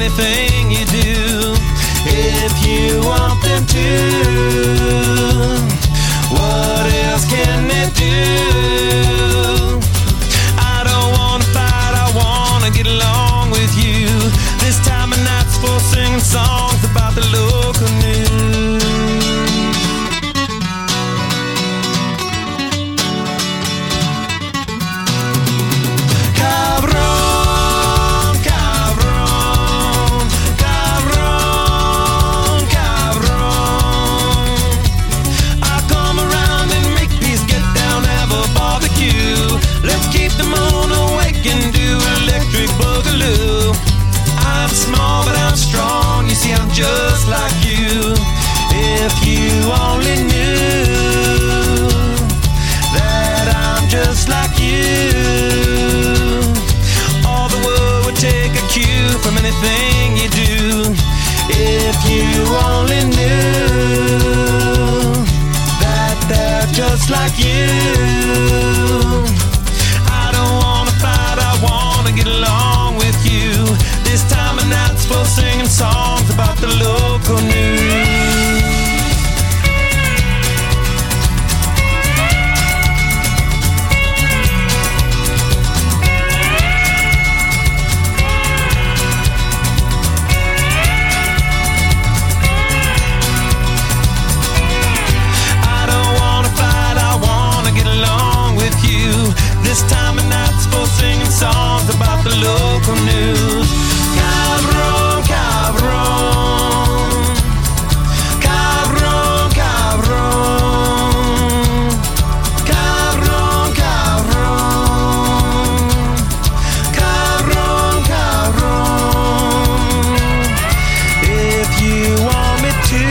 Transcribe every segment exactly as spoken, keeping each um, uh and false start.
anything you do. If you want them to, what else can they do? I don't wanna fight, I wanna get along with you. This time of night's for singing songs about the local news. Cabron, cabron, cabron, cabron. I come around and make peace, get down, have a barbecue. Let's keep the moon awake and do electric boogaloo. I'm small but I'm strong, you see I'm just like you. If you only knew that I'm just like you, all the world would take a cue from anything you do. If you only knew that they're just like you. I don't wanna fight, I wanna get along with you. This time of night's for singing songs about the local news. I don't wanna fight, I wanna get along with you. This time of night's for singing songs about the local news. Cabron, cabron, cabron, cabron, cabron, cabron, cabron, cabron. If you want me to,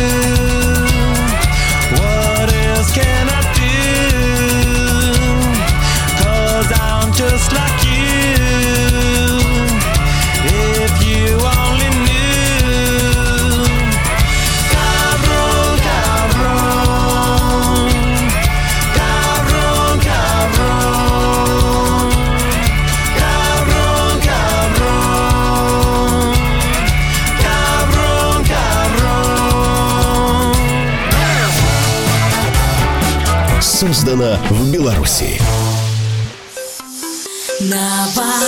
what else can I do? 'Cause I'm just like you. If you only knew. Cabron, cabron, cabron, cabron, cabron, cabron, cabron, cabron. Создано в Беларуси. Нова.